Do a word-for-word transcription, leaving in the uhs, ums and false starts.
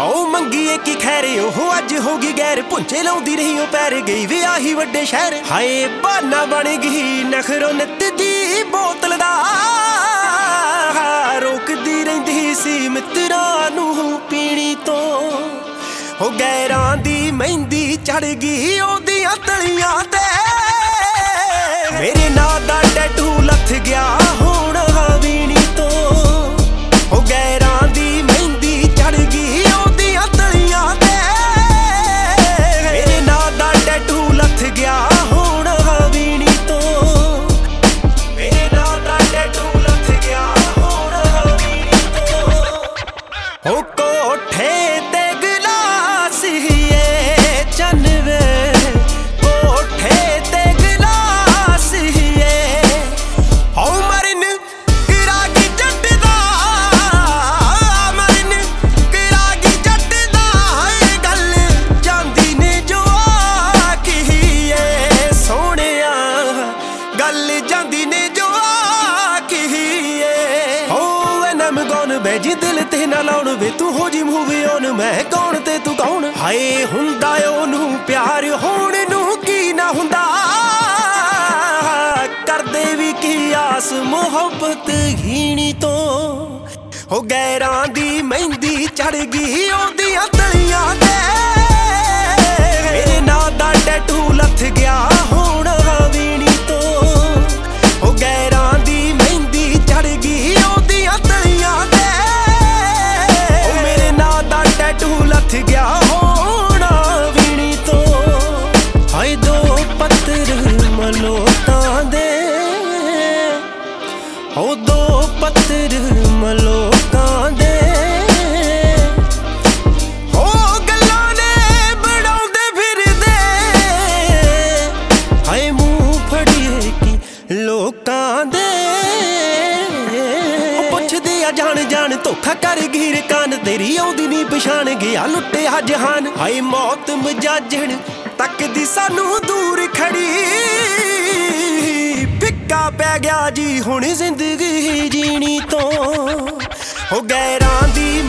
ओ मंगीए की खैरे ओह अज होगी गैर पुंचे लाउंदी रही ओ पैर गई वे आही वड्डे शहर हाय बहाना बन गई नखरों नित दी बोतल दा रोकदी रहिंदी सी मित्रां नूं पीणी तो ओ गैरां दी मेहंदी चढ़ गई ओदियां तलियां ते मेरे नां दा टैटू लथ गया हुण हवीणी तो ओ गैरां दी मेहंदी चढ़ गई ओदियां तलियां ते मेरे नां दा टैटू लथ गया हुण हवीणी तो मेरे नां दा टैटू लथ गया हुण हवीणी तो ओ कोठे ते गिलास ही चन वे कोठे ते गिलास ही ओ मरन गिरागी जट दा मरन गिरागी जट दा गल जांदी ने जो आखी सोहणिया गल जांदी ने जो आखी ओ एनम गौन बैजी दिल ते ना लाउण वे तू हो जी मूवी ऑन मैं कौन ते तू कौन हाय हुंदा ओनू प्यार होण नू की ना हुंदा करदे भी की आस मुहब्बत हीणी तो हो गैरां दी मेहंदी चढ़ गई ओदियां तलियां ते मेरे नां दा टैटू लथ गया हुण हवीणी तो हो गैरां दी मेहंदी चढ़ गई ओदियां तलियां ते ओ मेरे नां दा टैटू लथ गया हुण हवीणी तो हाय दो पत्तर मलोटां दे ओ दो पत्तर मलोटां दे ओ गल्लां ने बनाउंदे फिरदे हाय मूंह फड़िए की लोकां दे ओ पुछदे आ जान जान धोखा कर गिर कान तेरी आउंदी नी पछाण गया लुट्टिया जहान हाय मौत मजाजण तकदी सानू दूर खड़ी फिक्का पै गया जी हुण जिंदगी जीनी तो हो गैरां दी